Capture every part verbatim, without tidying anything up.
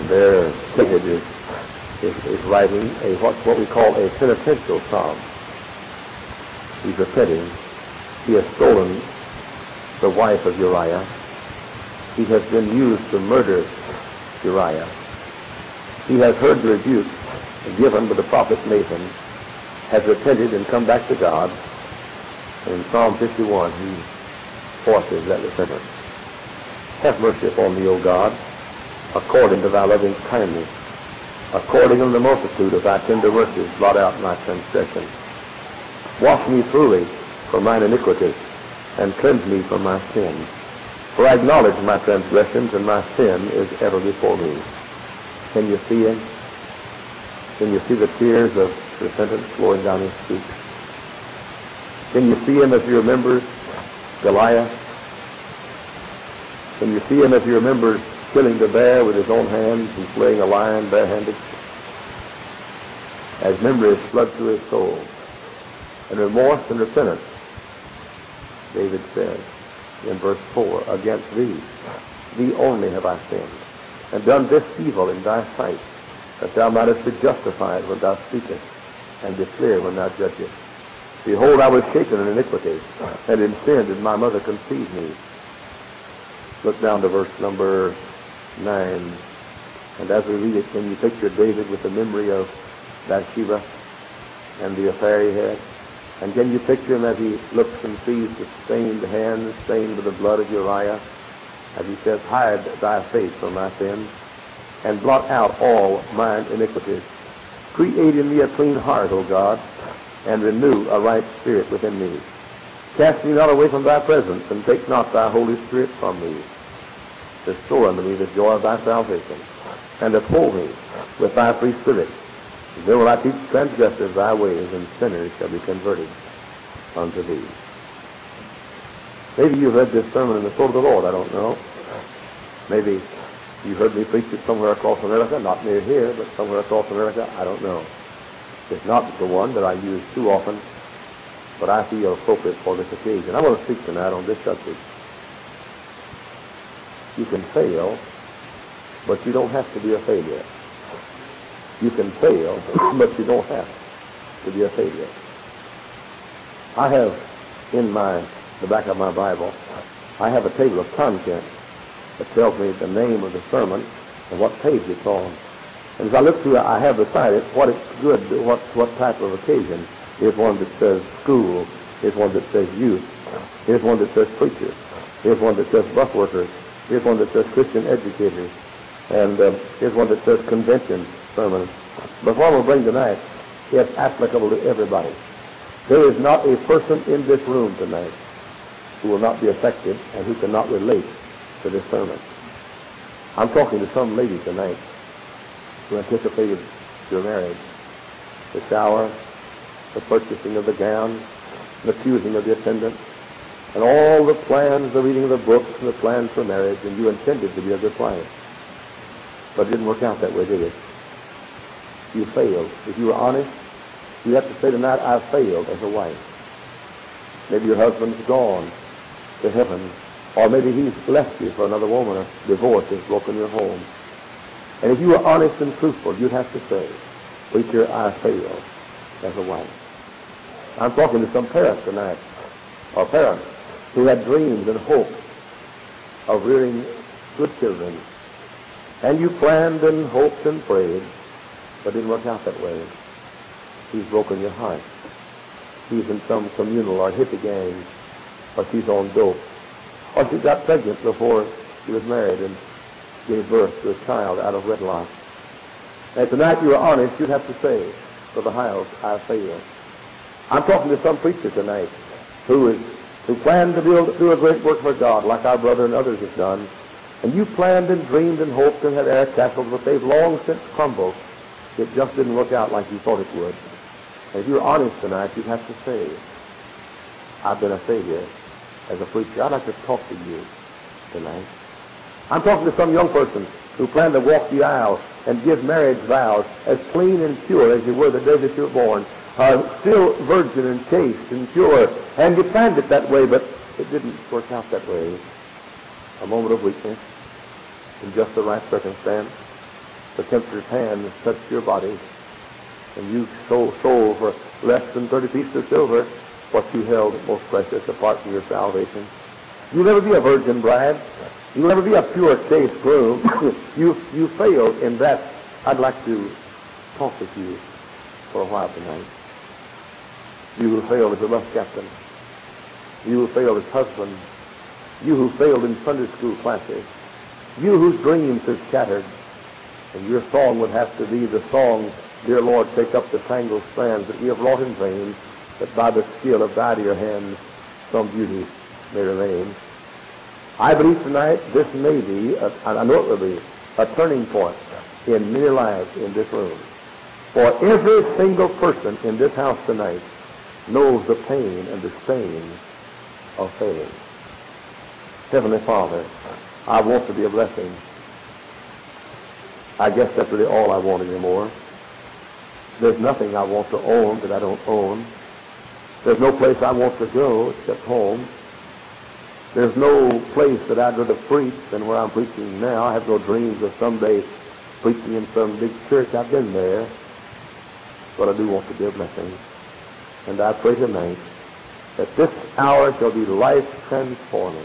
there David is, is, is writing a what, what we call a penitential psalm. He's repenting. He has stolen the wife of Uriah. He has been used to murder Uriah. He has heard the rebuke given by the prophet Nathan, has repented and come back to God. In Psalm fifty-one, he forces that repentance. Have mercy upon me, O God, according to thy loving kindness. According to the multitude of thy tender mercies, blot out my transgression. Wash me thoroughly from mine iniquities, and cleanse me from my sin. For I acknowledge my transgressions, and my sin is ever before me. Can you see him? Can you see the tears of repentance flowing down his cheeks? Can you see him as he remembers Goliath? Can you see him as he remembers killing the bear with his own hands and slaying a lion barehanded? As memories flood through his soul, and remorse and repentance, David says in verse four, against thee, thee only have I sinned, and done this evil in thy sight, that thou mightest be justified when thou speakest, and be clear when thou judgest. Behold, I was shapen in iniquity, and in sin did my mother conceive me. Look down to verse number nine, and as we read it, can you picture David with the memory of Bathsheba and the affair he had? And can you picture him as he looks and sees the stained hands stained with the blood of Uriah, as he says, hide thy face from my sins, and blot out all mine iniquities. Create in me a clean heart, O God, and renew a right spirit within me. Cast me not away from thy presence, and take not thy Holy Spirit from me. Restore unto me the joy of thy salvation, and uphold me with thy free spirit. Then will I teach transgressors thy ways, and sinners shall be converted unto thee. Maybe you've read this sermon in the Sword of the Lord, I don't know. Maybe you heard me preach it somewhere across America, not near here, but somewhere across America, I don't know. It's not the one that I use too often, but I feel appropriate for this occasion. I want to speak tonight on this subject. You can fail, but you don't have to be a failure. You can fail, but you don't have to be a failure. I have in my the back of my Bible, I have a table of contents that tells me the name of the sermon and what page it's on. And as I look through it, I have beside it what it's good, what what type of occasion. Here's one that says school. Here's one that says youth. Here's one that says preachers. Here's one that says bus workers. Here's one that says Christian educators. And uh, here's one that says convention sermons. But what we'll bring tonight is applicable to everybody. There is not a person in this room tonight who will not be affected and who cannot relate to this sermon. I'm talking to some lady tonight who anticipated your marriage, the shower, the purchasing of the gown, the choosing of the attendant, and all the plans, the reading of the books, and the plans for marriage, and you intended to be a good wife. But it didn't work out that way, did it? You failed. If you were honest, you have to say tonight, I failed as a wife. Maybe your husband's gone to heaven, or maybe he's left you for another woman, or divorce has broken your home. And if you were honest and truthful, you'd have to say, preacher, I failed as a wife. I'm talking to some parents tonight, or parents who had dreams and hopes of rearing good children. And you planned and hoped and prayed, but it didn't work out that way. He's broken your heart. He's in some communal or hippie gang, or she's on dope, or she got pregnant before she was married and gave birth to a child out of wedlock. And tonight you are honest, you'd have to say, for the house, I failed. I'm talking to some preacher tonight who is who planned to build, do a great work for God, like our brother and others have done. And you planned and dreamed and hoped and had air castles, but they've long since crumbled. It just didn't work out like you thought it would. And if you're honest tonight, you'd have to say, I've been a failure as a preacher. I'd like to talk to you tonight. I'm talking to some young person who planned to walk the aisle and give marriage vows as clean and pure as you were the day that you were born, uh, still virgin and chaste and pure, and you planned it that way, but it didn't work out that way. A moment of weakness, in just the right circumstance, the tempter's hand has touched your body, and you sold, sold for less than thirty pieces of silver what you held most precious apart from your salvation. You'll never be a virgin bride. You'll never be a pure chaste groom. you you failed in that. I'd like to talk with you for a while tonight. You who failed as a bus captain. You who failed as husband. You who failed in Sunday school classes. You whose dreams are shattered. And your song would have to be the song, "Dear Lord, take up the tangled strands that we have wrought in vain, that by the skill of thy dear hands some beauty may remain." I believe tonight this may be, a, I know it will be, a turning point in many lives in this room. For every single person in this house tonight knows the pain and the stain of failing. Heavenly Father, I want to be a blessing. I guess that's really all I want anymore. There's nothing I want to own that I don't own. There's no place I want to go except home. There's no place that I'd rather preach than where I'm preaching now. I have no dreams of someday preaching in some big church. I've been there. But I do want to be a blessing. And I pray tonight that this hour shall be life-transforming,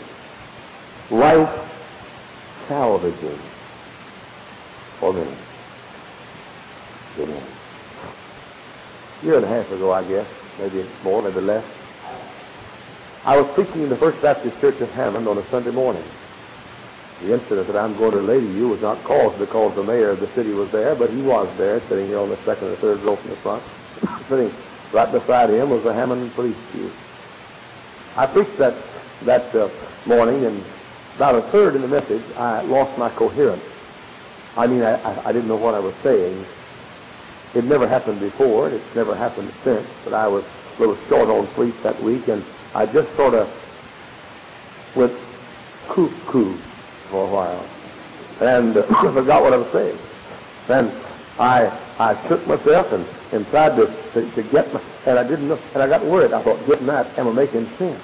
life-salvaging for many. Amen. A year and a half ago, I guess, maybe more, maybe less, I was preaching in the First Baptist Church of Hammond on a Sunday morning. The incident that I'm going to relate to you was not caused because the mayor of the city was there, but he was there, sitting here on the second or third row from the front. Sitting right beside him was the Hammond police chief. I preached that that uh, morning, and about a third in the message, I lost my coherence. I mean, I, I, I didn't know what I was saying. It never happened before, and it's never happened since, but I was a little short on sleep that week, and I just sort of went cuckoo for a while and uh, forgot what I was saying. Then I I shook myself and, and tried to, to, to get my, and I didn't know, and I got worried. I thought, getting that, am I making sense?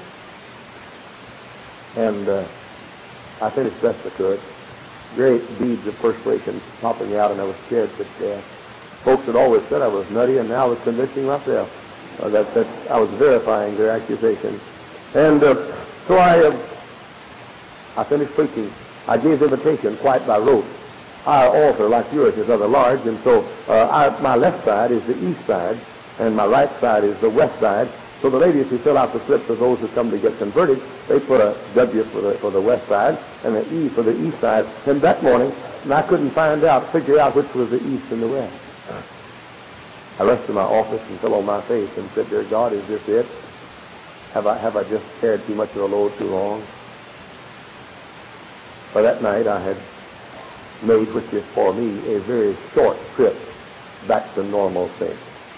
And uh, I finished best I could. Great beads of perspiration popping out, and I was scared to death. Folks had always said I was nutty, and now I was convincing myself uh, that, that I was verifying their accusation. And uh, so I uh, I finished preaching. I gave the invitation quite by rote. Our altar, like yours, is rather large, and so uh, our, my left side is the east side, and my right side is the west side. So the ladies who fill out the slips of those who come to get converted, they put a W for the, for the west side and an E for the east side. And that morning, and I couldn't find out, figure out which was the east and the west. I rushed to my office and fell on my face and said, "Dear God, is this it? Have I have I just carried too much of a load too long?" But that night I had made, which is for me, a very short trip back to normalcy.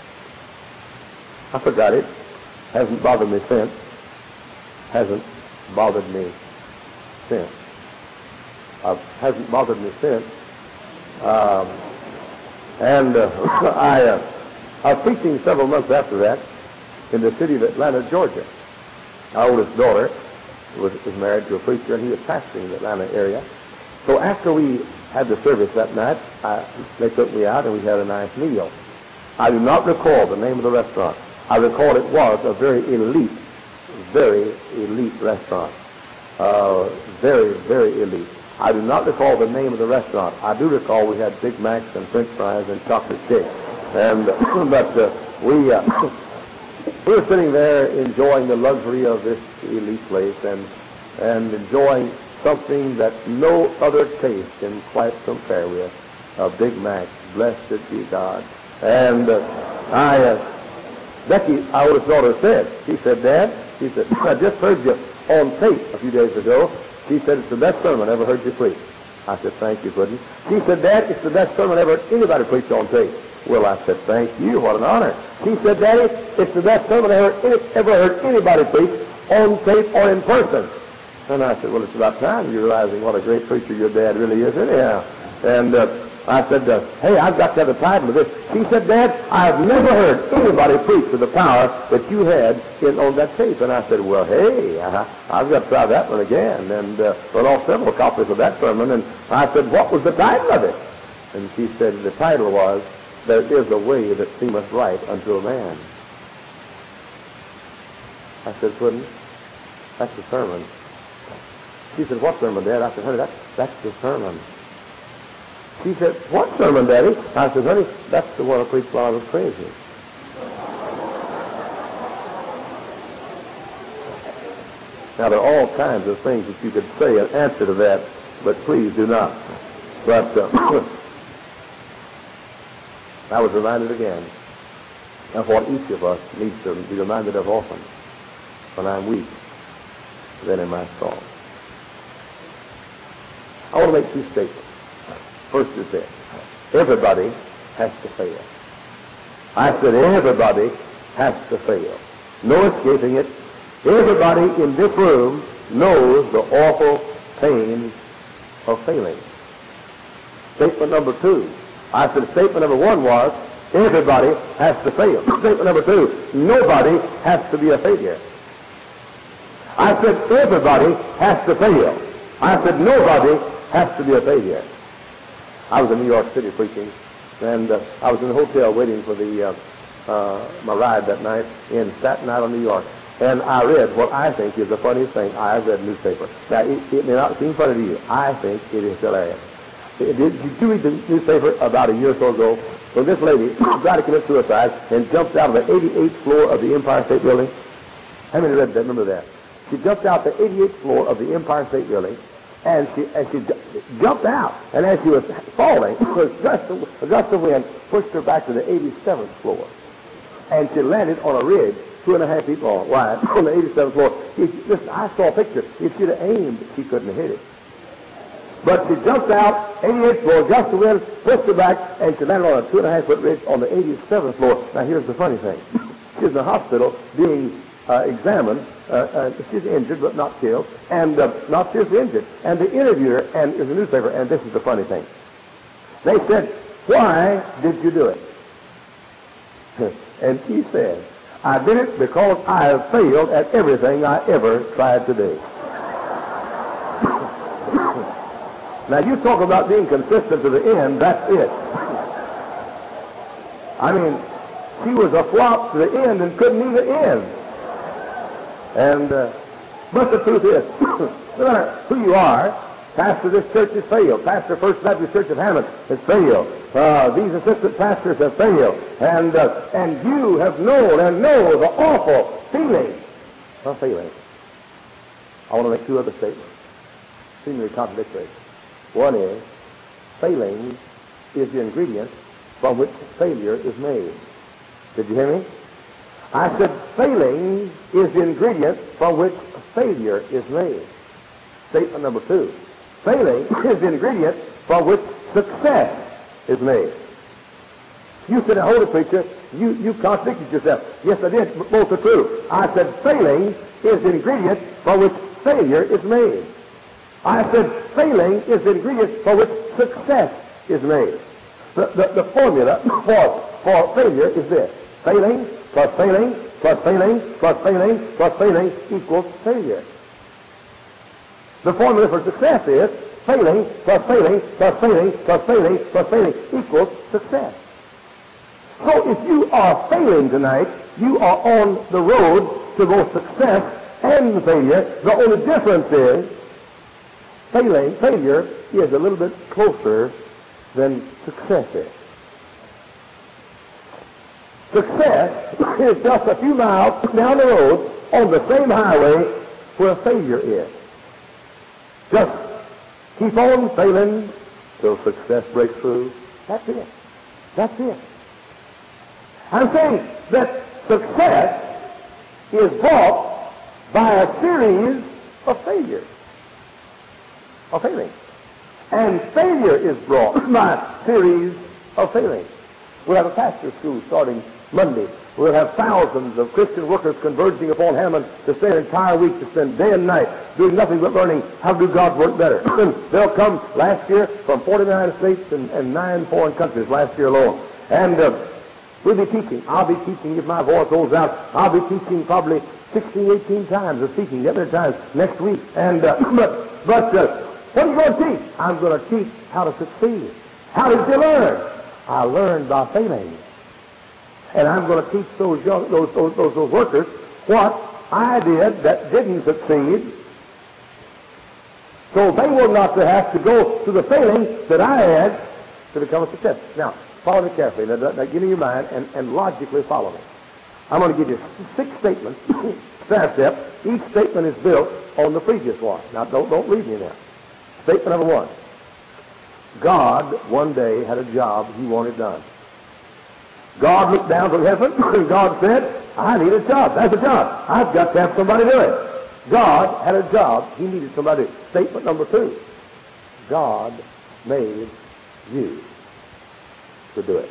I forgot it. Hasn't bothered me since. Hasn't bothered me since. Uh, hasn't bothered me since. Um, and uh, I, uh, I was preaching several months after that in the city of Atlanta, Georgia. Our oldest daughter was, was married to a preacher, and he was pastoring the Atlanta area. So after we had the service that night, I, they took me out, and we had a nice meal. I do not recall the name of the restaurant. I recall it was a very elite, very elite restaurant. Uh, very, very elite. I do not recall the name of the restaurant. I do recall we had Big Macs and French fries and chocolate cake. And, but uh, we, uh, we were sitting there enjoying the luxury of this elite place and, and enjoying something that no other taste can quite compare with. A Big Mac, blessed be God. And uh, I... Uh, Becky, our oldest daughter, said, she said, "Dad," she said, "I just heard you on tape a few days ago." She said, "It's the best sermon I ever heard you preach." I said, "Thank you, Puddin'." She said, "Dad, it's the best sermon I ever heard anybody preach on tape." Well, I said, "Thank you, what an honor." She said, "Daddy, it's the best sermon I ever, ever heard anybody preach on tape or in person." And I said, "Well, it's about time you're realizing what a great preacher your dad really is anyhow." And uh, I said, uh, "Hey, I've got to have the title of this." She said, "Dad, I've never heard anybody preach with the power that you had in, on that tape." And I said, "Well, hey, uh, I've got to try that one again." And uh, run off several copies of that sermon. And I said, "What was the title of it?" And she said the title was, There is a Way That Seemeth Right Unto a Man. I said, Puddin', that's the sermon. She said, what sermon, Dad? I said, honey, that's, that's the sermon. She said, what sermon, Daddy? I said, honey, that's the one I preached while I was crazy. Now, there are all kinds of things that you could say in answer to that, but please do not. But uh, I was reminded again of what each of us needs to be reminded of often. When I'm weak, then am I strong. I want to make two statements. First is this. Everybody has to fail. I said everybody has to fail. No escaping it. Everybody in this room knows the awful pain of failing. Statement number two. I said statement number one was, everybody has to fail. Statement number two, nobody has to be a failure. I said everybody has to fail. I said nobody has to be a failure. I was in New York City preaching, and uh, I was in the hotel waiting for the uh, uh, my ride that night in Staten Island, New York. And I read what I think is the funniest thing I have read in the newspaper. Now, it, it may not seem funny to you. I think it is hilarious. Did, did you read the newspaper about a year or so ago when this lady tried to commit suicide and jumped out of the eighty-eighth floor of the Empire State Building? How many read that? Remember that? She jumped out the eighty-eighth floor of the Empire State Building, and she and she ju- jumped out. And as she was falling, a gust of, a gust of wind pushed her back to the eighty-seventh floor, and she landed on a ridge two and a half feet long, wide, on the eighty-seventh floor. If, listen, I saw a picture. If she'd have aimed, she couldn't have hit it. But she jumped out, eighty-eighth floor, gust of wind pushed her back, and she landed on a two and a half foot ridge on the eighty-seventh floor. Now here's the funny thing. She's in the hospital being uh, examined. Uh, uh, she's injured but not killed, and uh, not seriously injured. And the interviewer, and is a newspaper, and this is the funny thing. They said, why did you do it? And she said, I did it because I have failed at everything I ever tried to do. Now, you talk about being consistent to the end, that's it. I mean, she was a flop to the end and couldn't even end. And, uh, but the truth is, no matter who you are, pastor this church has failed. Pastor First Baptist Church of Hammond has failed. Uh, these assistant pastors have failed. And, uh, and you have known and know the awful feeling of failing. I want to make two other statements, seemingly contradictory. One is, failing is the ingredient from which failure is made. Did you hear me? I said failing is the ingredient from which failure is made. Statement number two. Failing is the ingredient from which success is made. You said, hold it, preacher. You, you contradicted yourself. Yes, I did. But both are true. I said failing is the ingredient from which failure is made. I said failing is the ingredient for which success is made. The, the, the formula for, for failure is this. Failing plus failing plus failing plus failing plus failing equals failure. The formula for success is failing plus failing plus failing plus failing plus failing equals success. So if you are failing tonight, you are on the road to both success and failure. The only difference is Failing, failure is a little bit closer than success is. Success is just a few miles down the road on the same highway where failure is. Just keep on failing till success breaks through. That's it. That's it. I'm saying that success is brought by a series of failures. Of failing. And failure is brought by a series of failings. We'll have a pastor school starting Monday. We'll have thousands of Christian workers converging upon Hammond to stay an entire week, to spend day and night doing nothing but learning how to do God's work better. They'll come last year from forty-nine states and, and nine foreign countries last year alone. And uh, we'll be teaching. I'll be teaching if my voice holds out. I'll be teaching probably sixteen, eighteen times, or speaking that many times next week. And uh, but but uh, what are you going to teach? I'm going to teach how to succeed. How did you learn? I learned by failing. And I'm going to teach those young, those, those, those, those workers what I did that didn't succeed, so they will not have to go through the failing that I had to become a success. Now, follow me carefully. Now, now give me your mind and, and logically follow me. I'm going to give you six statements, step step. Each statement is built on the previous one. Now, don't, don't leave me now. Statement number one. God one day had a job he wanted done. God looked down from heaven and God said, I need a job. That's a job. I've got to have somebody do it. God had a job he needed somebody to do. Statement number two. God made you to do it.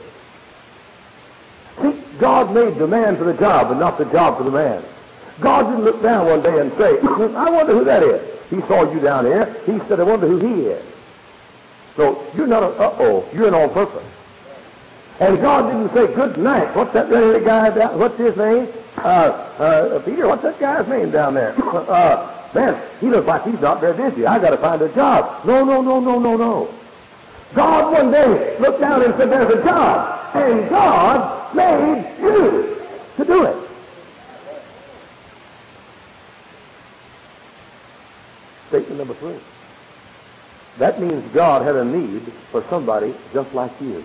See, God made the man for the job and not the job for the man. God didn't look down one day and say, I wonder who that is. He saw you down here. He said, I wonder who he is. So you're not an uh-oh. You're an on purpose. And God didn't say, good night. What's that red guy down? What's his name? Uh, uh, Peter, what's that guy's name down there? uh, man, he looks like he's not very busy. I got to find a job. No, no, no, no, no, no. God one day looked down and said, there's a job. And God made you to do it. Statement number three. That means God had a need for somebody just like you.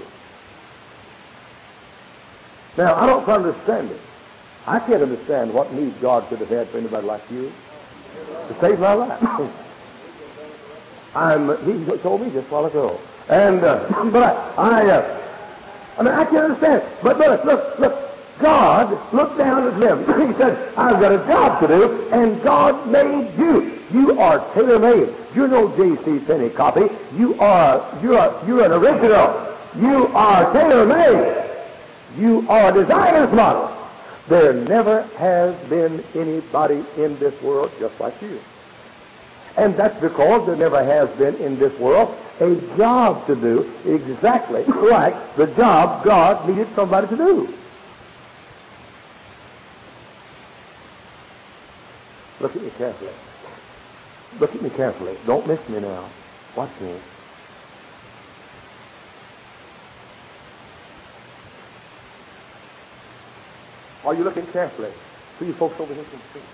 Now, I don't understand it. I can't understand what need God could have had for anybody like you to save my life. I'm, he told me just a while ago. And, uh, but I, I, uh, I mean, I can't understand. But, but look, look, God looked down at him. He said, I've got a job to do, and God made you. You are tailor-made. You're no J C Penney copy. You are, you are, you're an original. You are tailor-made. You are a designer's model. There never has been anybody in this world just like you. And that's because there never has been in this world a job to do exactly like the job God needed somebody to do. Look at me carefully. Look at me carefully. Don't miss me now. Watch me. Are you looking carefully? See you folks over here can see.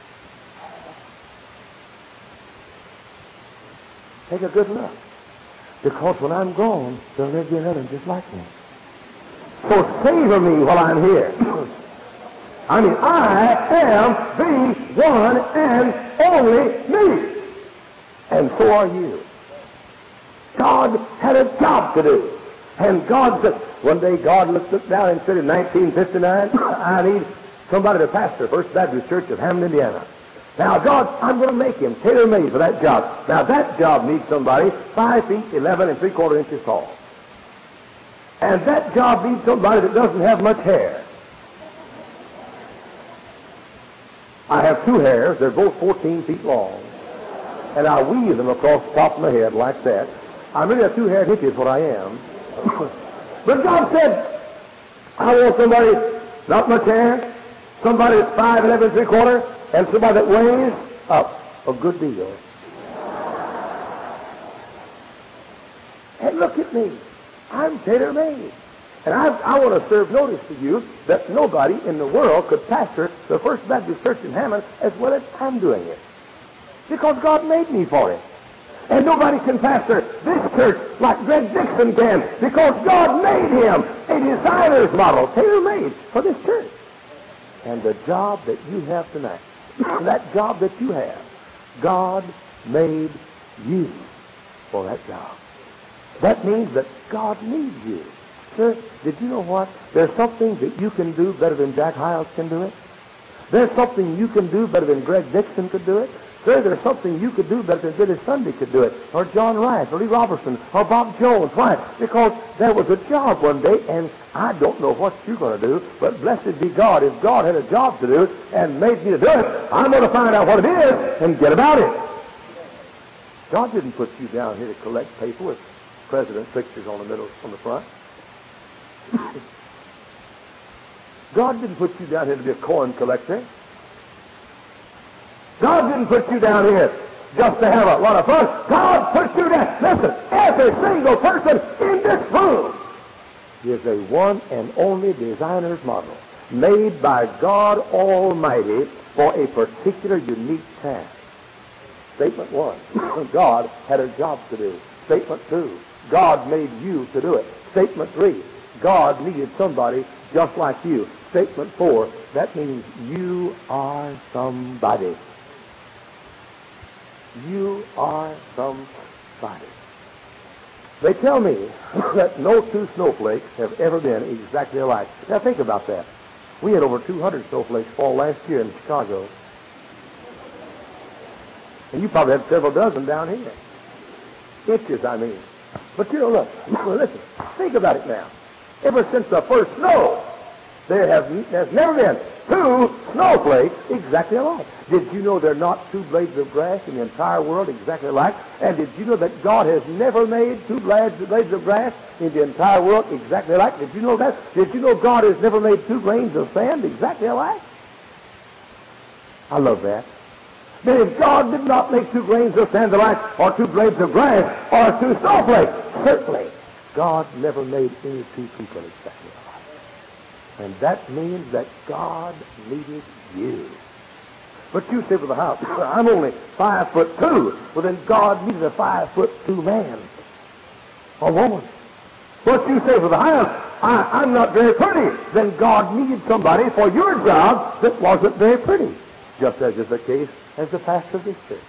Take a good look. Because when I'm gone, there'll never be another just like me. So savor me while I'm here. I mean, I am the one and only me. And so are you. God had a job to do. And God said, one day God looked, looked down and said in nineteen fifty-nine, I need somebody to pastor First Baptist Church of Hammond, Indiana. Now, God, I'm going to make him tailor-made for that job. Now, that job needs somebody five feet, eleven and three-quarter inches tall. And that job needs somebody that doesn't have much hair. I have two hairs. They're both fourteen feet long. And I weave them across the top of my head like that. I'm really a two-haired hippie is what I am. But God said, I want somebody not much hair, somebody that's five, eleven, three quarter, and somebody that weighs up a good deal. And look at me. I'm tailor-made. And I, I want to serve notice to you that nobody in the world could pastor the First Baptist Church in Hammond as well as I'm doing it. Because God made me for it. And nobody can pastor this church like Greg Dixon can because God made him a designer's model, tailor-made for this church. And the job that you have tonight, that job that you have, God made you for that job. That means that God needs you. Sir, did you know what? There's something that you can do better than Jack Hiles can do it. There's something you can do better than Greg Dixon could do it. Sir, there's something you could do better than Billy Sunday could do it, or John Rice, or Lee Robertson, or Bob Jones. Why? Because there was a job one day, and I don't know what you're going to do, but blessed be God. If God had a job to do and made me to do it, I'm going to find out what it is and get about it. God didn't put you down here to collect paper with president's pictures on the middle, on the front. God didn't put you down here to be a coin collector. God didn't put you down here just to have a lot of fun. God puts you there. Listen, every single person in this room is a one and only designer's model, made by God Almighty for a particular unique task. Statement one, God had a job to do. Statement two, God made you to do it. Statement three, God needed somebody just like you. Statement four, that means you are somebody. You are somebody. They tell me that no two snowflakes have ever been exactly alike. Now think about that. We had over two hundred snowflakes fall last year in Chicago. And you probably had several dozen down here. Inches, I mean. But you know, look, listen, think about it now. Ever since the first snow, there have there's never been two snowflakes exactly alike. Did you know there are not two blades of grass in the entire world exactly alike? And did you know that God has never made two blades, blades of grass in the entire world exactly alike? Did you know that? Did you know God has never made two grains of sand exactly alike? I love that. But if God did not make two grains of sand alike, or two blades of grass, or two snowflakes, certainly God never made any two people exactly alike. And that means that God needed you. But you say, with the house, I'm only five foot two. Well, then God needed a five foot two man or woman. But you say, with the house, I, I'm not very pretty. Then God needed somebody for your job that wasn't very pretty. Just as is the case as the pastor of this church.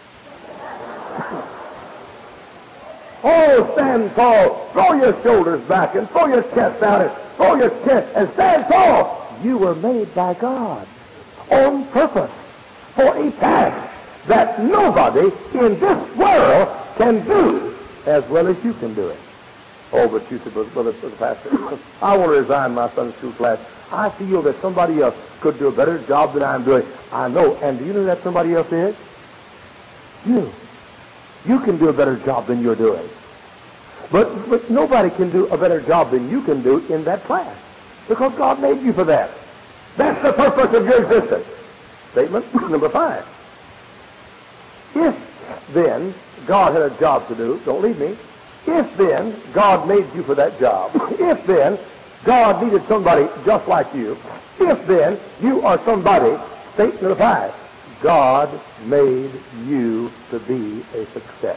Oh, stand tall. Throw your shoulders back and throw your chest out and throw your chest and stand tall. You were made by God on purpose for a task that nobody in this world can do as well as you can do it. Oh, but you said, brother, brother pastor, I want to resign my Sunday school class. I feel that somebody else could do a better job than I'm doing. I know. And do you know who that somebody else is? You. You can do a better job than you're doing. But, but nobody can do a better job than you can do in that class, because God made you for that. That's the purpose of your existence. Statement number five. If then God had a job to do, don't leave me. If then God made you for that job, if then God needed somebody just like you, if then you are somebody, statement number five, God made you to be a success.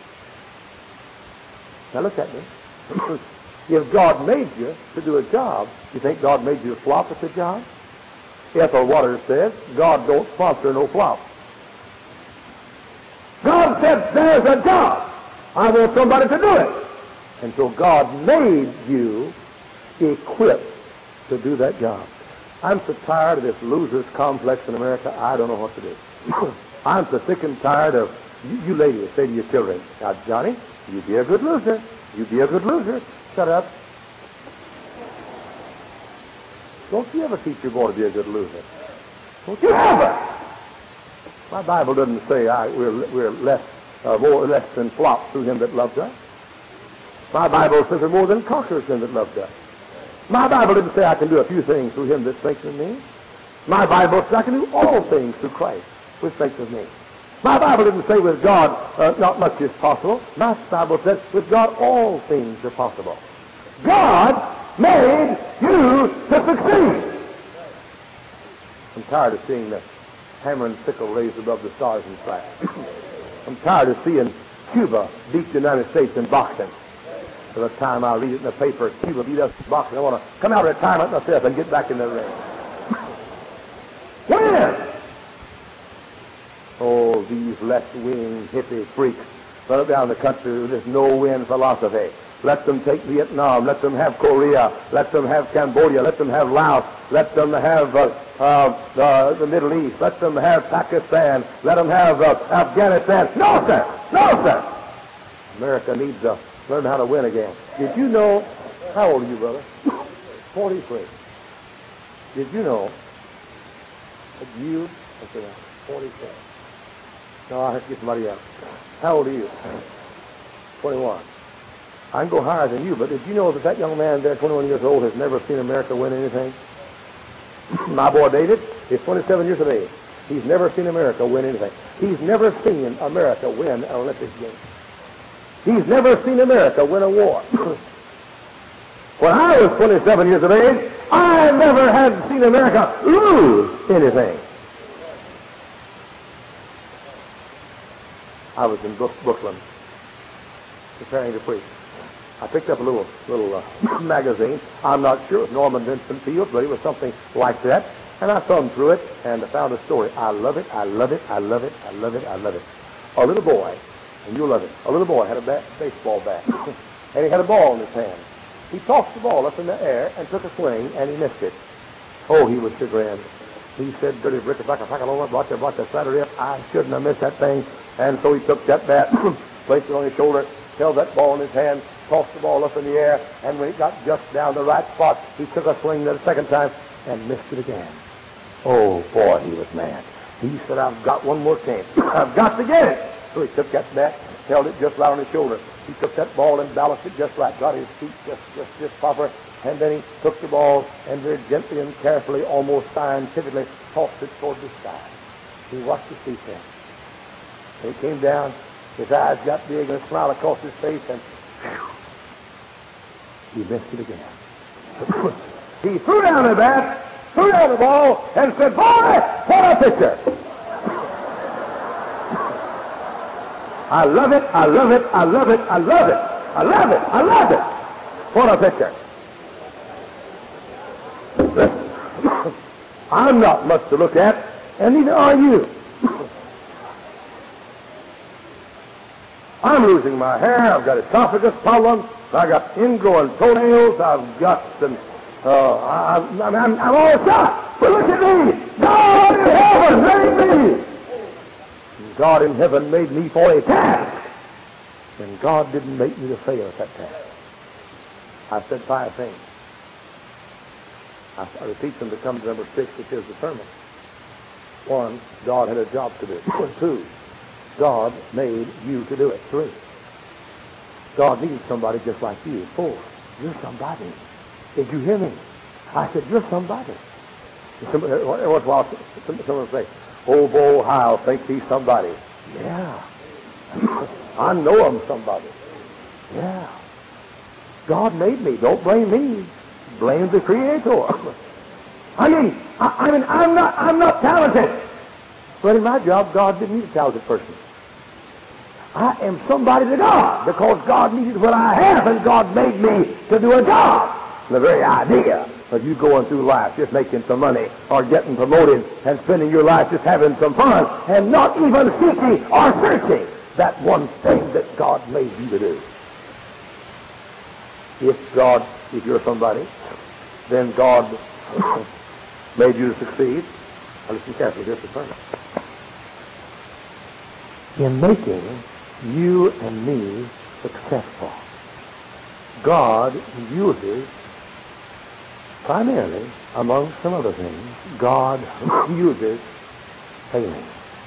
Now look at me. If God made you to do a job, you think God made you to flop at the job? Ethel Waters says, God don't sponsor no flop. God said, there's a job. I want somebody to do it. And so God made you equipped to do that job. I'm so tired of this loser's complex in America, I don't know what to do. I'm so sick and tired of, you, you ladies say to your children, now, Johnny, you be a good loser. You be a good loser. Shut up. Don't you ever teach your boy to be a good loser. Don't you ever. My Bible doesn't say I, we're, we're less, uh, more or less than flops through him that loves us. My Bible says we're more than conquerors him that loves us. My Bible didn't say I can do a few things through him that strengthens me. My Bible says I can do all things through Christ which strengthens me. My Bible didn't say with God uh, not much is possible. My Bible says with God all things are possible. God made you to succeed. I'm tired of seeing the hammer and sickle raised above the stars and stripes. I'm tired of seeing Cuba beat the United States in boxing. By the time I read it in the paper, Cuba beat us in boxing, I want to come out of retirement myself and get back in the ring. When? Oh, these left-wing hippie freaks run down the country with this no-win philosophy. Let them take Vietnam. Let them have Korea. Let them have Cambodia. Let them have Laos. Let them have uh, uh, uh, the Middle East. Let them have Pakistan. Let them have uh, Afghanistan. No, sir. No, sir. America needs to learn how to win again. Did you know, how old are you, brother? forty-three. Did you know that you, okay, forty-six. No, I have to get somebody else. How old are you? twenty-one. I can go higher than you, but did you know that that young man there, twenty-one years old, has never seen America win anything? My boy David is twenty-seven years of age. He's never seen America win anything. He's never seen America win an Olympic game. He's never seen America win a war. When I was twenty-seven years of age, I never had seen America lose anything. I was in Brook- Brooklyn preparing to preach. I picked up a little little uh, magazine. I'm not sure it was Norman Vincent Fields, but it was something like that. And I thumbed through it and I found a story. I love it, I love it, I love it, I love it, I love it. A little boy, and you'll love it, a little boy had a bat, baseball bat, and he had a ball in his hand. He tossed the ball up in the air and took a swing, and he missed it. Oh, he was chagrined. He said, dirty brick, if I could pack along, brought that, brought that Saturday up, I shouldn't have missed that thing. And so he took that bat, placed it on his shoulder, held that ball in his hand, tossed the ball up in the air, and when it got just down the right spot, he took a swing the second time and missed it again. Oh, boy, he was mad. He said, I've got one more chance. I've got to get it. So he took that bat, held it just right on his shoulder. He took that ball and balanced it just right, got his feet just, just, just proper, and then he took the ball and very gently and carefully, almost scientifically, tossed it toward the sky. He watched the sea set. And he came down, his eyes got big and a smile across his face, and whew, he missed it again. He threw down the bat, threw down the ball, and said, boy, what a picture! I love it, I love it, I love it, I love it, I love it, I love it. What a picture. I'm not much to look at, and neither are you. I'm losing my hair, I've got esophagus problems, I've got ingrowing toenails, I've got some, uh, I, I'm, I'm, I'm all shot. But look at me, God in heaven made me. God in heaven made me for a task, and God didn't make me to fail at that task. I said five things. I, I repeat them to come to number six, which is the sermon. One, God had a job to do. Two, God made you to do it. Three, God needs somebody just like you. Four, you're somebody. Did you hear me? I said, you're somebody. Somebody once in a while, someone will say, oh, Bo Heil thinks he's somebody. Yeah. I know I'm somebody. Yeah. God made me. Don't blame me. Blame the Creator. I mean, I, I mean, I'm not, I'm not talented. But in my job, God didn't need a talented person. I am somebody to God because God needed what I have, and God made me to do a job. The very idea of you going through life just making some money or getting promoted and spending your life just having some fun and not even seeking or searching that one thing that God made you to do. If God, if you're somebody, then God made you to succeed. Now listen carefully, here's the sermon. In making you and me successful, God uses, primarily, among some other things, God uses failing.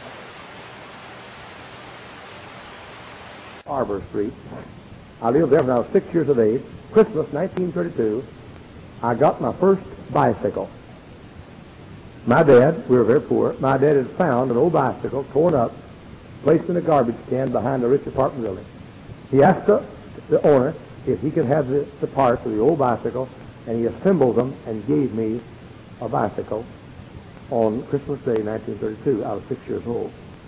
Arbor Street. I lived there when I was six years of age. Christmas nineteen thirty-two, I got my first bicycle. My dad, we were very poor, my dad had found an old bicycle torn up, placed in a garbage can behind the rich apartment building. He asked the, the owner if he could have the, the parts of the old bicycle, and he assembled them and gave me a bicycle on Christmas Day, nineteen thirty-two. I was six years old.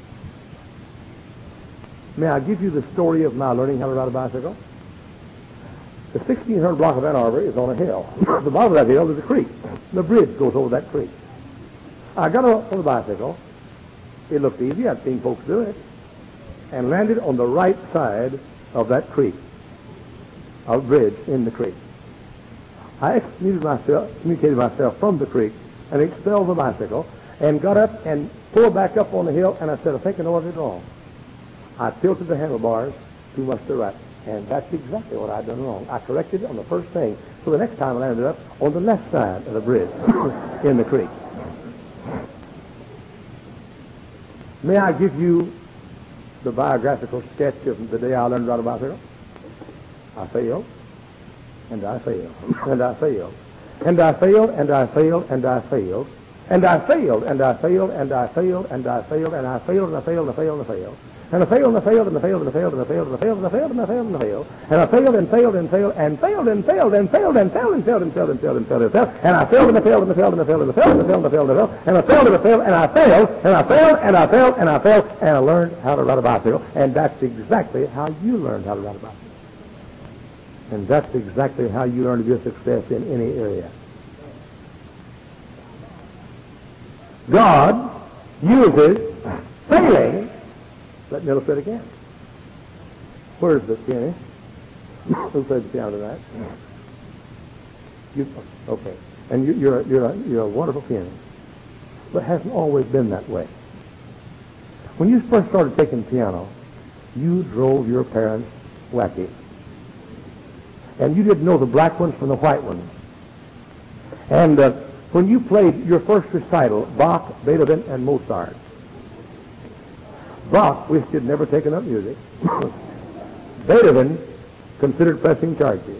May I give you the story of my learning how to ride a bicycle? The sixteen hundred block of Ann Arbor is on a hill. The bottom of that hill is a creek. The bridge goes over that creek. I got on the bicycle. It looked easy. I'd seen folks do it. And landed on the right side of that creek, a bridge in the creek. I excommunicated myself, communicated myself from the creek and expelled the bicycle and got up and pulled back up on the hill, and I said, I think I know what I did wrong. I tilted the handlebars too much to the right, and that's exactly what I'd done wrong. I corrected it on the first thing, so the next time I landed up on the left side of the bridge in the creek. May I give you the biographical sketch of the day I learned to ride a bicycle? I failed. And I failed, and I failed, and I failed, and I failed, and I failed, And I failed, and I failed, and I failed, and I failed, and I failed, and I failed, and I failed, and I failed. And I failed, and I failed, and I failed, and I failed, and I failed, and I failed, and I failed, and I failed, and I failed. And I failed, and failed, and failed, and failed, and failed, and failed, and failed, and failed, and failed, and failed, and failed, and failed. And I failed, and I failed, and I failed, and I failed, and I failed, and I failed, and I failed, and I failed, and I failed, and I failed, and I failed, and I failed, and I failed, and I failed, and I learned how to ride a bicycle. And that's exactly how you learned how to ride a bicycle. And that's exactly how you learn to be a success in any area. God uses failing. Let me illustrate again. Where's the pianist? Who played the piano tonight? You, okay. And you, you're, a, you're, a, you're a wonderful pianist. But it hasn't always been that way. When you first started taking piano, you drove your parents wacky. And you didn't know the black ones from the white ones. And uh, when you played your first recital, Bach, Beethoven, and Mozart, Bach wished he'd never taken up music. Beethoven considered pressing charges.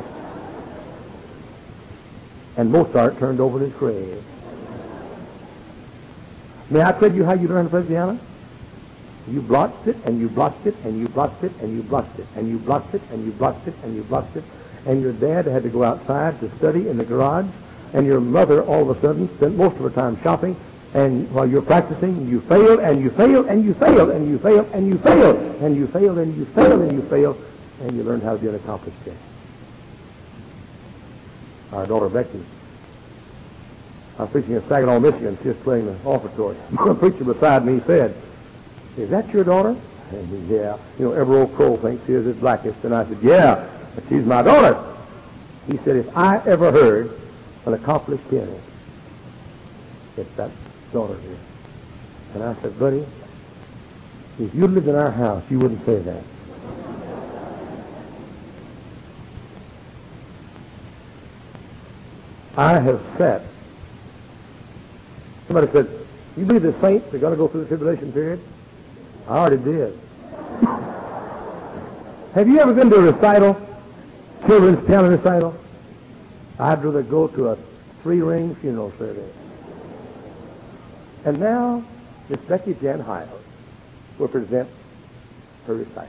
And Mozart turned over in his grave. May I tell you how you learn to play the piano? You blotched it, and you blotched it, and you blotched it, and you blotched it, and you blotched it, and you blotched it, and you blotched it, and your dad had to go outside to study in the garage, and your mother all of a sudden spent most of her time shopping, and while you're practicing, you failed, and you failed, and you failed, and you failed, and you failed, and you failed, and you failed, and you failed, and you learned how to be an accomplished pianist. Our daughter Becky, I was preaching in Saginaw, Michigan. She was playing the offertory. The preacher beside me said, "Is that your daughter?" And he said, "Yeah." You know, every old crow thinks he is his blackest. And I said, "Yeah, but she's my daughter." He said, "If I ever heard an accomplished pianist, it's that daughter here." And I said, "Buddy, if you lived in our house, you wouldn't say that." I have sat. Somebody said, "You believe the saints are going to go through the tribulation period?" I already did. Have you ever been to a recital, children's piano recital? I'd rather go to a three-ring funeral service. And now, Miss Becky Jan Hiles will present her recital.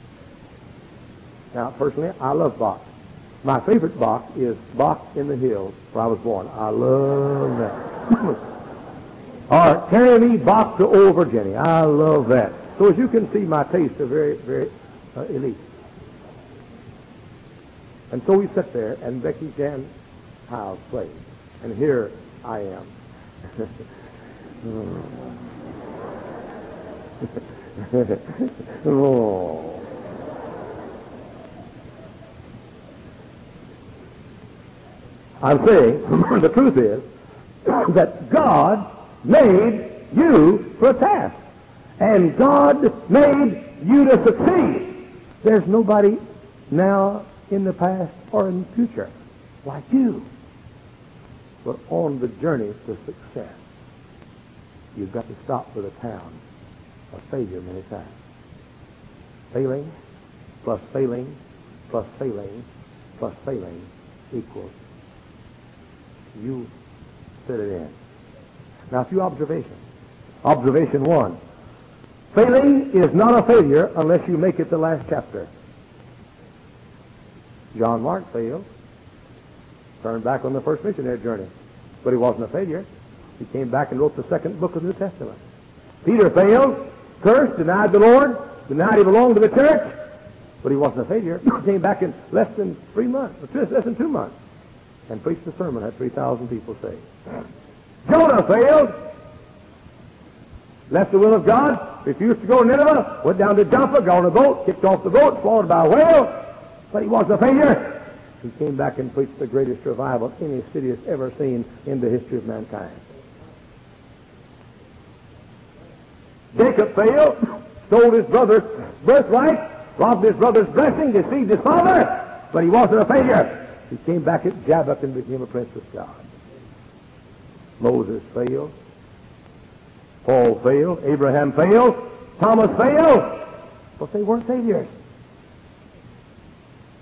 Now, personally, I love Bach. My favorite Bach is Bach in the Hills, where I was born. I love that. Or Carry Me Bach to Old Virginia. I love that. So as you can see, my tastes are very, very uh, elite. And so we sit there, and Becky Jan Hiles plays. And here I am. Oh. I'm saying, the truth is that God made you for a task. And God made you to succeed. There's nobody now in the past or in the future like you. But on the journey to success, you've got to stop with a town of failure many times. Failing plus failing plus failing plus failing equals you fit it in. Now, a few observations. Observation one. Failing is not a failure unless you make it the last chapter. John Mark failed. Turned back on the first missionary journey. But he wasn't a failure. He came back and wrote the second book of the New Testament. Peter failed, cursed, denied the Lord, denied he belonged to the church, but he wasn't a failure. He came back in less than three months, or less than two months, and preached a sermon, had three thousand people saved. Jonah failed, left the will of God, refused to go to Nineveh, went down to Joppa, got on a boat, kicked off the boat, swallowed by a whale, but he wasn't a failure. He came back and preached the greatest revival any city has ever seen in the history of mankind. Jacob failed, stole his brother's birthright, robbed his brother's blessing, deceived his father, but he wasn't a failure. He came back at Jabbok and became a prince with God. Moses failed. Paul failed. Abraham failed. Thomas failed. But they weren't failures.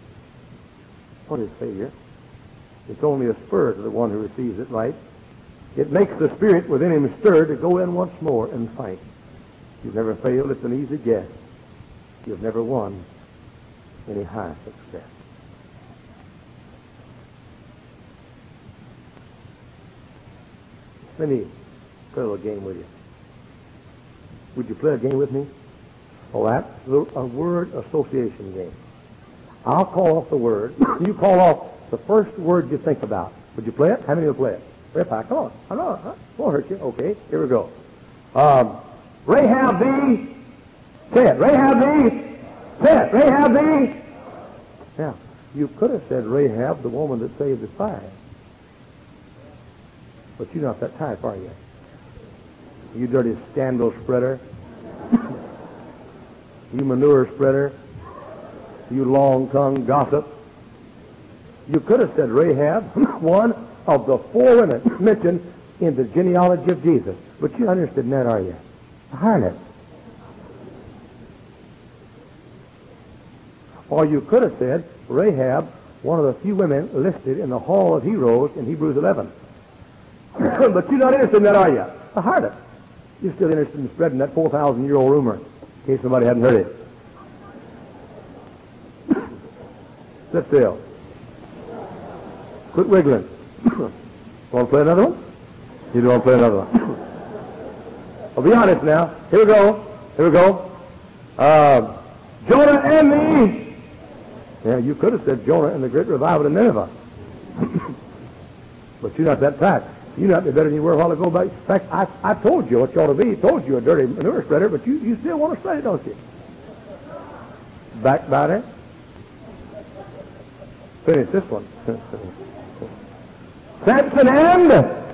What is failure? It's only a spur to the one who receives it right. It makes the spirit within him stir to go in once more and fight. You've never failed. It's an easy guess. You've never won any high success. Let me play a little game with you. Would you play a game with me? Oh, that's a word association game. I'll call off the word. You call off the first word you think about. Would you play it? How many will play it? Rip, come on. I know. Huh? Won't hurt you. Okay, here we go. Um, Rahab the... Say it. Rahab the... Say it. Rahab the... Now, you could have said Rahab, the woman that saved the fire. But you're not that type, are you? You dirty scandal spreader. You manure spreader. You long-tongued gossip. You could have said Rahab, one of the four women mentioned in the genealogy of Jesus. But you're not interested in that, are you? A harlot. Or you could have said Rahab, one of the few women listed in the Hall of Heroes in Hebrews eleven. But you're not interested in that, are you? A harlot. You're still interested in spreading that four thousand year old rumor, in case somebody hadn't heard it. Sit still. Quit wiggling. Want to play another one? You don't want to play another one? I'll be honest now. Here we go. Here we go. Uh, Jonah and the... Yeah, you could have said Jonah and the great revival in Nineveh. But you're not that type. You're not any better than you were a while ago. In fact, I, I told you what you ought to be. I told you a dirty manure spreader, but you, you still want to spread it, don't you? Backbiter. Finish this one. Samson and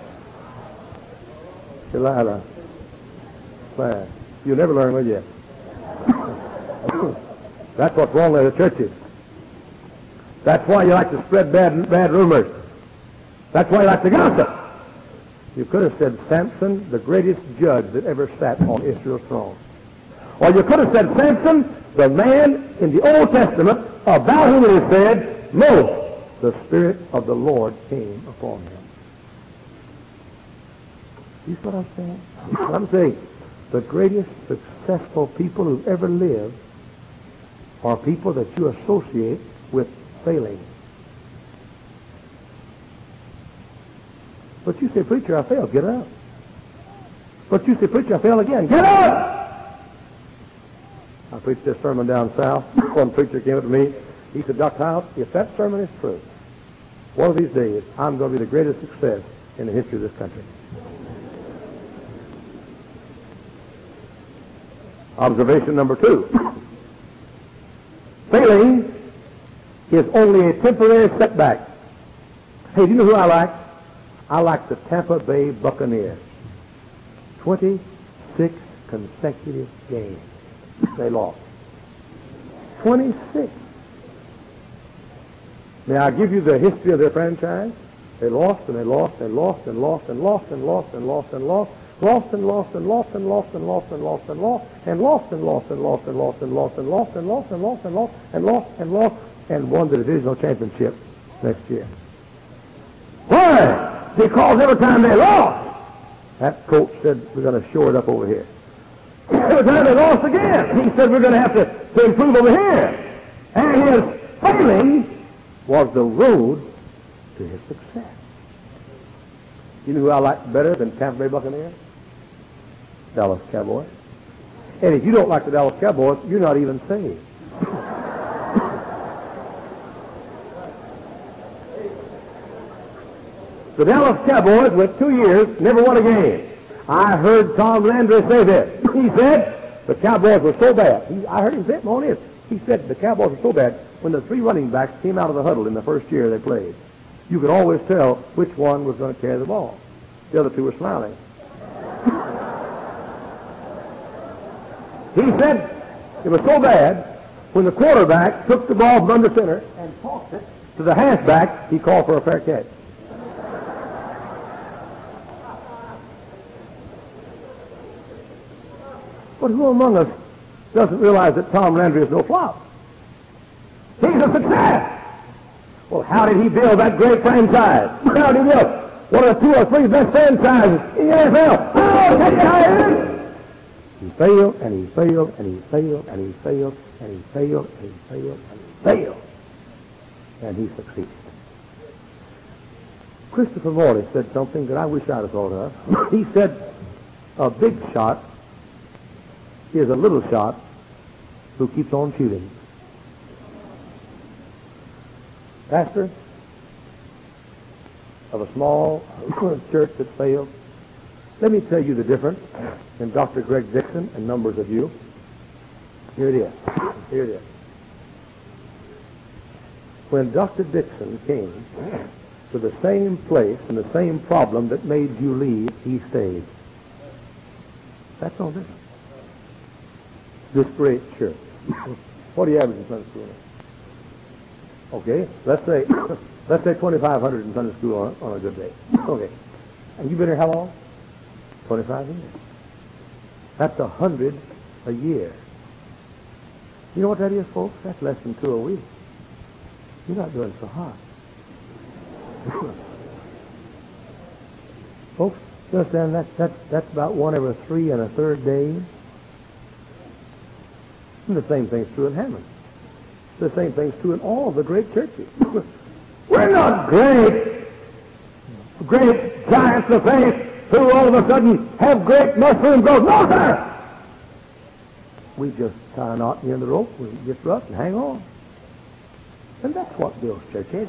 Delilah. Claire. You'll never learn, will you? That's what's wrong with the churches. That's why you like to spread bad, bad rumors. That's why you like to gossip. You could have said Samson, the greatest judge that ever sat on Israel's throne. Or you could have said Samson, the man in the Old Testament about whom it is said, most the Spirit of the Lord came upon him. You see what I'm saying? I'm saying the greatest successful people who ever lived are people that you associate with failing. But you say, preacher, I failed. Get up. But you say, preacher, I failed again. Get up! I preached this sermon down south. One preacher came up to me. He said, Doctor House, if that sermon is true, one of these days, I'm going to be the greatest success in the history of this country. Observation number two. Failing is only a temporary setback. Hey, do you know who I like? I like the Tampa Bay Buccaneers. twenty-six consecutive games they lost. twenty-six. May I give you the history of their franchise? They lost and they lost and lost and lost and lost and lost and lost and lost. Lost and lost and lost and lost and lost and lost and lost and lost and lost and lost and lost and lost and lost and lost and lost and lost and lost and lost and won the divisional championship next year. Why? Because every time they lost, that coach said, we're going to shore it up over here. Every time they lost again, he said, we're going to have to, to improve over here. And his failing was the road to his success. You know who I like better than Tampa Bay Buccaneers? Dallas Cowboys. And if you don't like the Dallas Cowboys, you're not even saved. The Dallas Cowboys went two years, never won a game. I heard Tom Landry say this. He said the Cowboys were so bad. He, I heard him say it on his. He said the Cowboys were so bad when the three running backs came out of the huddle in the first year they played. You could always tell which one was going to carry the ball. The other two were smiling. He said it was so bad when the quarterback took the ball from under center and tossed it to the halfback, he called for a fair catch. But who among us doesn't realize that Tom Landry is no flop? He's a success. Well, how did he build that great franchise? How did he build? one of the two or three best franchises in the N F L. I'll tell you how it is. He failed, and he failed, and he failed, and he failed, and he failed, and he failed, and he failed. And he succeeded. Christopher Morley said something that I wish I'd have thought of. He said, a big shot is a little shot who keeps on shooting. Pastor of a small church that failed, let me tell you the difference in Doctor Greg Dixon and numbers of you. Here it is. Here it is. When Doctor Dixon came to the same place and the same problem that made you leave, he stayed. That's all different. This great church. What do you average in Sunday school? Okay, let's say let's say twenty-five hundred in Sunday school on, on a good day. Okay, and you've been here how long? twenty-five years. That's a hundred a year. You know what that is, folks? That's less than two a week. You're not doing so hot. Folks, you understand that, that that's about one every three and a third days. And the same thing's true in Hammond. The same thing's true in all the great churches. We're not great, great giants of faith who all of a sudden have great mushroom growth. No, sir! We just tie a knot in the end of the rope, we get rough and hang on. And that's what Bill's church is.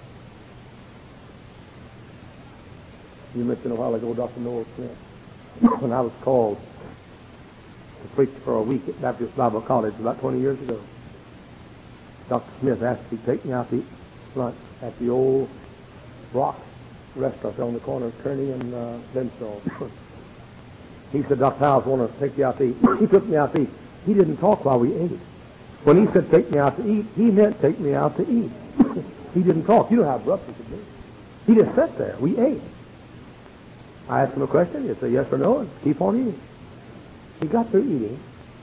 You mentioned a while ago Doctor Noel Smith. When I was called to preach for a week at Baptist Bible College about twenty years ago, Doctor Smith asked if he'd take me out to eat lunch at the old Rock restaurant on the corner of Kearney and uh, Benstall. He said, Doctor Howes, I want to take you out to eat. He took me out to eat. He didn't talk while we ate. When he said take me out to eat, he meant take me out to eat. He didn't talk. You know how abrupt he could be. He just sat there. We ate. I asked him a question. He'd say yes or no and keep on eating. He got through eating.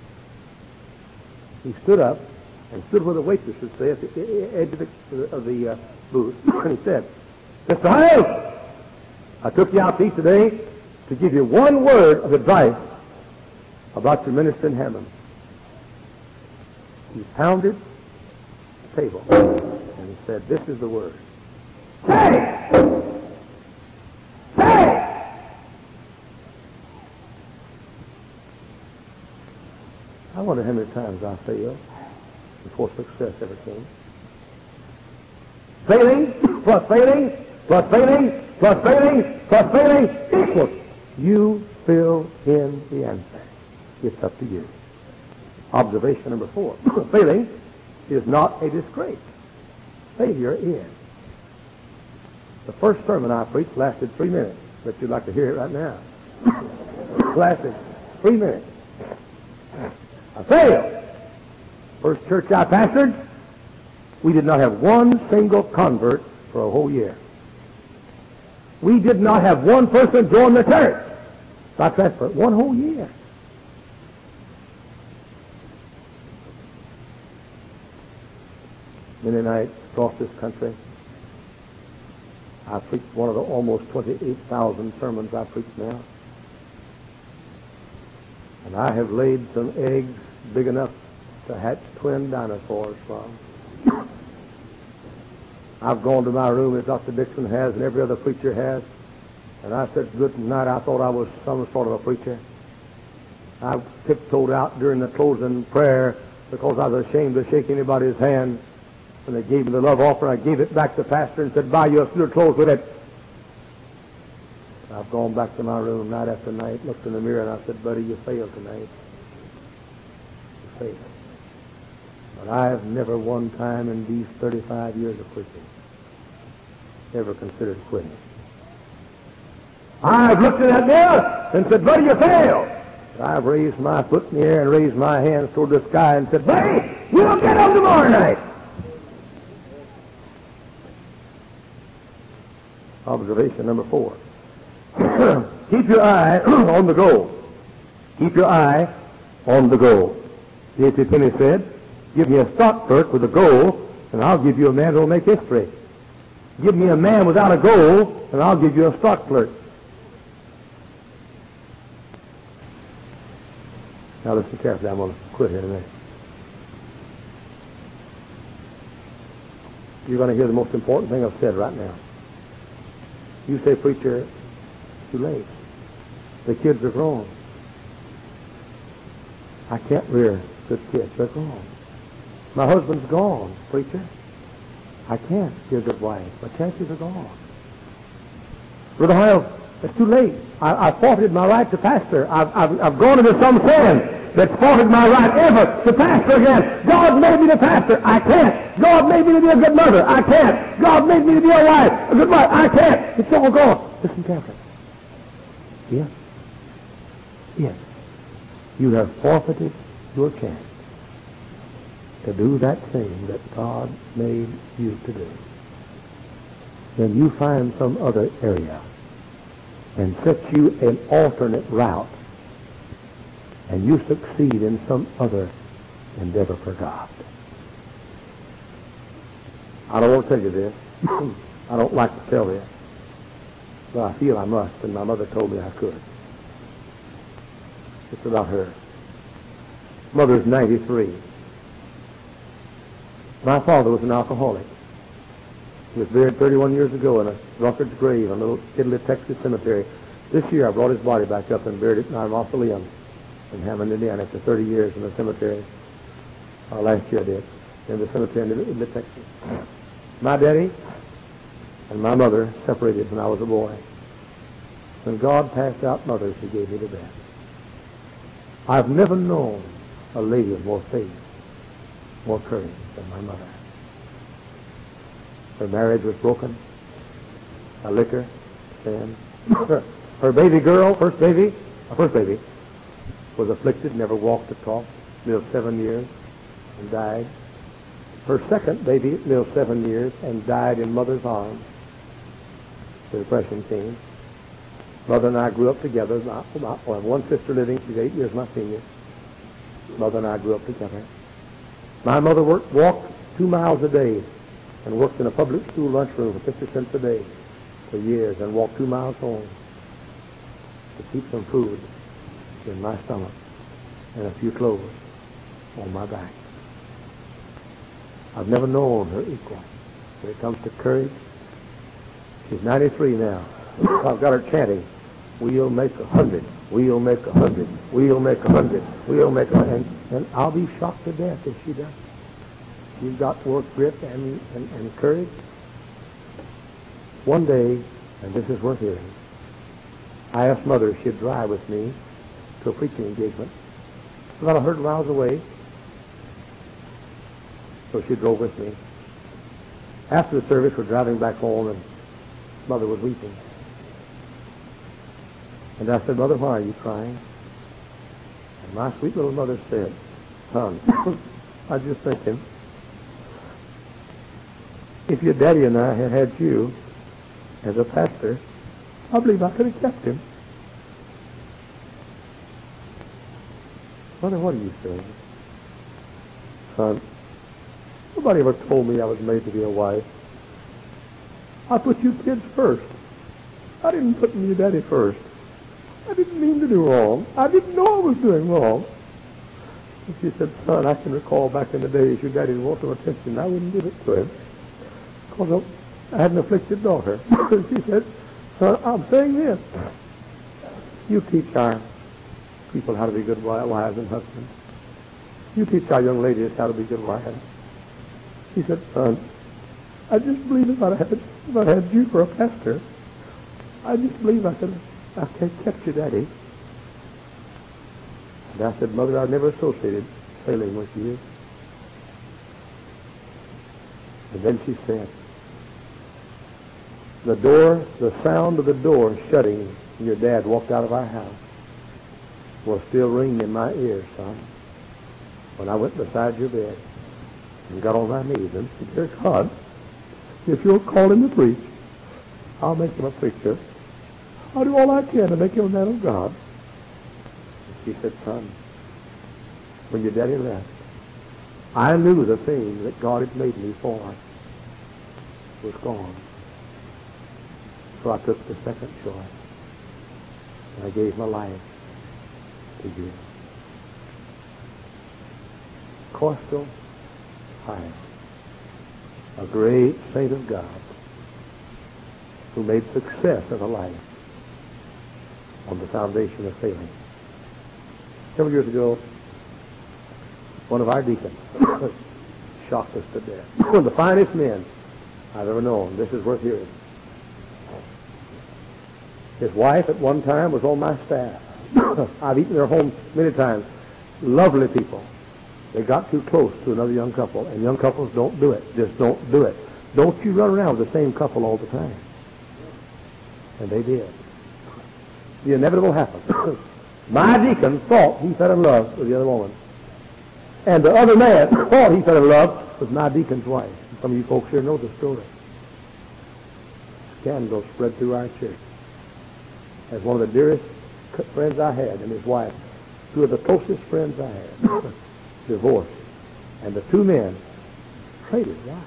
He stood up and stood where the waitress would say at the edge of the, of the uh, booth. And he said, Mister Howes, I took you out to eat today to give you one word of advice about your minister in Hammond. He pounded the table and he said, this is the word. Say! Say! I wonder how many times I failed before success ever came. Failing plus failing plus failing plus failing plus failing equals you fill in the answer. It's up to you. Observation number four. Failing is not a disgrace. Failure is. The first sermon I preached lasted three minutes, but you'd like to hear it right now. Lasted three minutes. I failed. First church I pastored, we did not have one single convert for a whole year. We did not have one person join the church. Like that for one whole year. Many nights across this country, I preached one of the almost twenty-eight thousand sermons I preach now. And I have laid some eggs big enough to hatch twin dinosaurs from. I've gone to my room as Doctor Dixon has and every other preacher has, and I said good night. I thought I was some sort of a preacher. I tiptoed out during the closing prayer because I was ashamed to shake anybody's hand. When they gave me the love offering, I gave it back to the pastor and said, buy you a suit of clothes with it. I've gone back to my room night after night, looked in the mirror, and I said, buddy, you failed tonight. You failed. But I have never one time in these thirty-five years of preaching ever considered quitting. I've looked in that mirror and said, buddy, you failed. But I've raised my foot in the air and raised my hands toward the sky and said, buddy, we'll get up tomorrow night. Observation number four. Keep your eye on the goal. Keep your eye on the goal. J C Penney said, give me a stock clerk with a goal, and I'll give you a man who will make history. Give me a man without a goal, and I'll give you a stock clerk. Now listen carefully. I'm going to quit here in a minute. You're going to hear the most important thing I've said right now. You say, preacher, it's too late. The kids are grown. I can't rear good kids. They're grown. My husband's gone, preacher. I can't be a good wife. My chances are gone. Brother Hoyle, it's too late. I, I forfeited my right to pastor. I've, I've, I've gone into some sin that's forfeited my right ever to pastor again. God made me to pastor. I can't. God made me to be a good mother. I can't. God made me to be a wife, a good wife. I can't. It's all gone. Listen carefully. Yes. Yes. You have forfeited your chance to do that thing that God made you to do. Then you find some other area and set you an alternate route, and you succeed in some other endeavor for God. I don't want to tell you this. I don't like to tell this, but I feel I must, and my mother told me I could. It's about her. Mother's ninety-three. My father was an alcoholic. He was buried thirty-one years ago in a drunkard's grave in a little Italy, Texas cemetery. This year I brought his body back up and buried it in our mausoleum in Hammond, Indiana, after thirty years in the cemetery. Uh, last year I did, in the cemetery in Italy, Texas. My daddy and my mother separated when I was a boy. When God passed out mothers, he gave me the best. I've never known a lady of more faith, more courage than my mother. Her marriage was broken by liquor, sin. Her baby girl, first baby, her first baby, was afflicted, never walked or talked, lived seven years and died. Her second baby lived seven years and died in mother's arms. The depression came. Mother and I grew up together. I have one sister living. She's eight years my senior. Mother and I grew up together. My mother worked, walked two miles a day and worked in a public school lunchroom for fifty cents a day for years and walked two miles home to keep some food in my stomach and a few clothes on my back. I've never known her equal when it comes to courage. She's ninety-three now. I've got her chanting, we'll make a hundred, we'll make a hundred, we'll make a hundred, we'll make a hundred. And, and I'll be shocked to death if she does. She's got work grit and, and, and courage. One day, and this is worth hearing, I asked Mother if she'd drive with me to a preaching engagement about a hundred miles away. So she drove with me. After the service, we're driving back home, and Mother was weeping. And I said, Mother, why are you crying? And my sweet little mother said, son, I was just thinking, if your daddy and I had had you as a pastor, I believe I could have kept him. Mother, what are you saying? Son, nobody ever told me I was made to be a wife. I put you kids first. I didn't put your daddy first. I didn't mean to do wrong. I didn't know I was doing wrong. And she said, son, I can recall back in the days your daddy would want some attention. I wouldn't give it to him because I had an afflicted daughter. And she said, son, I'm saying this. You teach our people how to be good wives and husbands. You teach our young ladies how to be good wives. He said, son, I just believe if I had, if I had you for a pastor, I just believe I could I could have kept your daddy. And I said, Mother, I've never associated sailing with you. And then she said, the door, the sound of the door shutting when your dad walked out of our house will still ring in my ears, son, when I went beside your bed and got on my knees and said, dear God, if you'll call him to preach, I'll make him a preacher. I'll do all I can to make him a man of God. And she said, son, when your daddy left, I knew the thing that God had made me for was gone. So I took the second choice. And I gave my life to you. Corstal Hyles, a great saint of God who made success of a life on the foundation of failing. Several years ago, one of our deacons shocked us to death. One of the finest men I've ever known. This is worth hearing. His wife at one time was on my staff. I've eaten their home many times. Lovely people. They got too close to another young couple, and young couples don't do it. Just don't do it. Don't you run around with the same couple all the time. And they did. The inevitable happened. My deacon thought he fell in love with the other woman. And the other man thought he fell in love with my deacon's wife. Some of you folks here know the story. Scandal spread through our church. As one of the dearest friends I had and his wife, two of the closest friends I had, divorced. And the two men traded wives.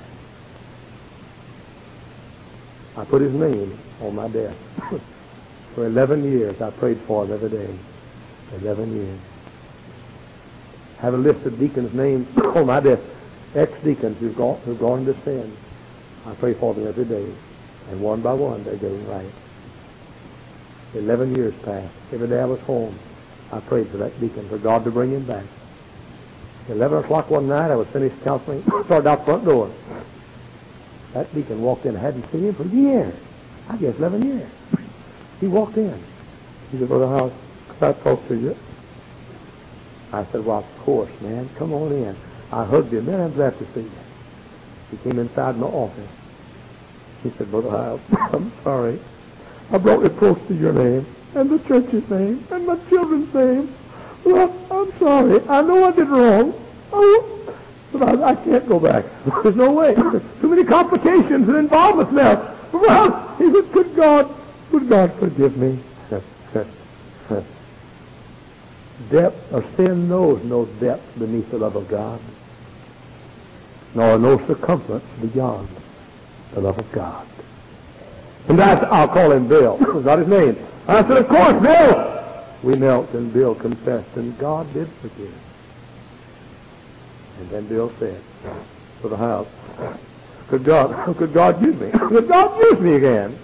I put his name on my desk. For eleven years, I prayed for him every day. Eleven years. Have a list of deacons' names on my desk. Ex-deacons who've gone, who've gone into sin. I pray for them every day. And one by one, they're getting right. Eleven years passed. Every day I was home, I prayed for that deacon, for God to bring him back. Eleven o'clock one night, I was finished counseling, started out the front door. That deacon walked in. I hadn't seen him for years. I guess eleven years. He walked in. He said, Brother Hyles, could I talk to you? I said, well, of course, man. Come on in. I hugged him. Man, I'm glad to see you. He came inside my office. He said, Brother Hyles, I'm sorry. I brought reproach to your name and the church's name and my children's name. Well, I'm sorry. I know I did wrong. Oh, but I, I can't go back. There's no way. Too many complications and involvements now. Well, he said, could God, would God forgive me? Depth of sin knows no depth beneath the love of God, nor no circumference beyond the love of God. And that's, I'll call him Bill. That was not his name. I said, of course, Bill. We knelt and Bill confessed, and God did forgive. And then Bill said, for the house, could God, could God use me? Could God use me again?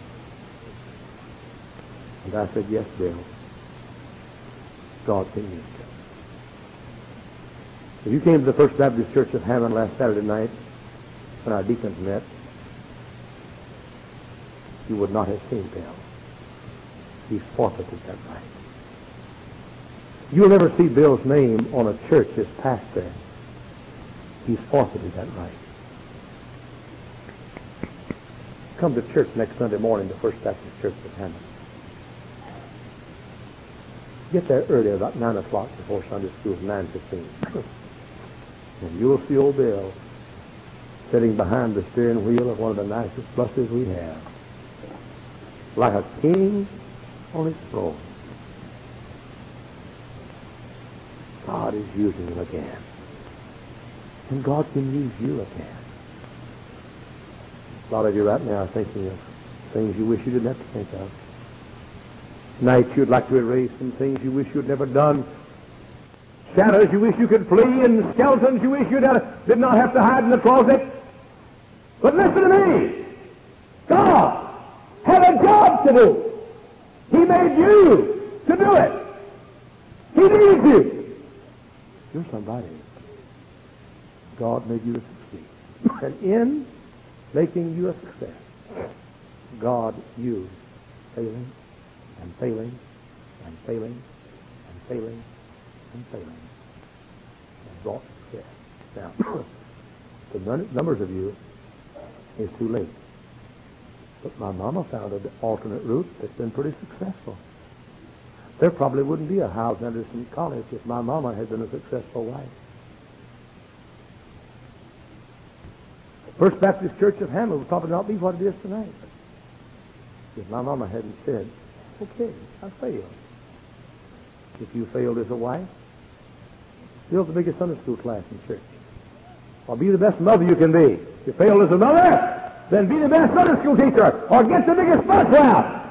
And I said, yes, Bill. God can use you. If you came to the First Baptist Church of Hammond last Saturday night when our deacons met, you would not have seen Bill. He's forfeited that right. You'll never see Bill's name on a church as pastor. He's forfeited that right. Come to church next Sunday morning, the First Baptist Church of Hammond. Get there early, about nine o'clock before Sunday school, nine fifteen. And you'll see old Bill sitting behind the steering wheel of one of the nicest buses we have, like a king on his throne. God is using him again. And God can use you again. A lot of you right now are thinking of things you wish you didn't have to think of. Nights you'd like to erase, and things you wish you'd never done. Shadows you wish you could flee, and skeletons you wish you did not have to hide in the closet. But listen to me. God had a job to do. He made you to do it. He needs you. You're somebody. God made you to succeed. And in making you a success, God used failing and failing and failing and failing and failing and brought success. Now, the numbers of you is too late. But my mama found an alternate route that's been pretty successful. There probably wouldn't be a Hyles Anderson College if my mama had been a successful wife. First Baptist Church of Hammond would probably not be what it is tonight if my mama hadn't said, okay, I failed. If you failed as a wife, build the biggest Sunday school class in church. Or be the best mother you can be. If you failed as a mother, than be the best Sunday school teacher or get the biggest bus route.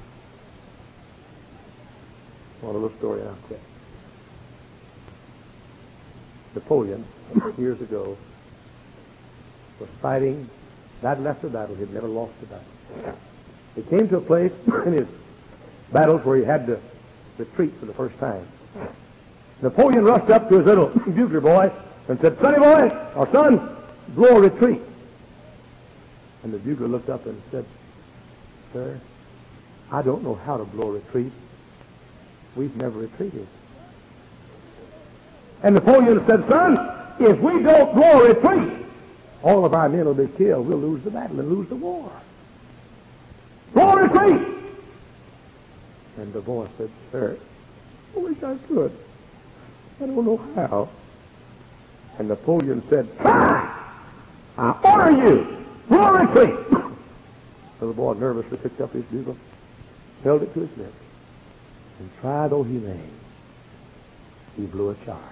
One little story I'll tell. Napoleon, years ago, was fighting battle after battle. He'd never lost a battle. He came to a place in his battles where he had to retreat for the first time. Napoleon rushed up to his little bugler boy and said, "Sonny boy, or son, blow a retreat." And the bugler looked up and said, "Sir, I don't know how to blow a retreat. We've never retreated." And Napoleon said, "Son, if we don't blow a retreat, all of our men will be killed. We'll lose the battle and lose the war. Blow a retreat!" And the boy said, "Sir, I wish I could. I don't know how." And Napoleon said, "Try! I order you, blow a retreat!" So the boy nervously picked up his bugle, held it to his lips, and try though he may, he blew a charge.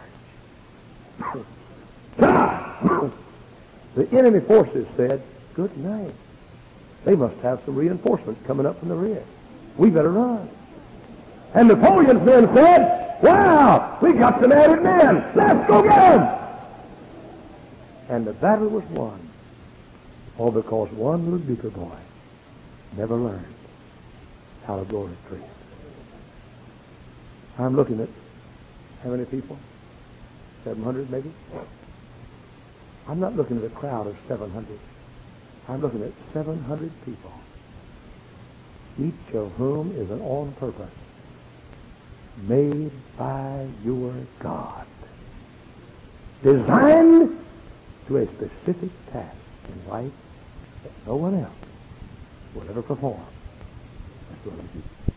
Charge! The enemy forces said, "Good night. They must have some reinforcements coming up from the rear. We better run." And Napoleon's men said, "Wow, we got some added men. Let's go get them." And the battle was won, all because one little beaker boy never learned how to blow a retreat. I'm looking at how many people? seven hundred maybe? I'm not looking at a crowd of seven hundred. I'm looking at seven hundred people, each of whom is an on purpose, made by your God, designed to a specific task in life that no one else will ever perform as well as you.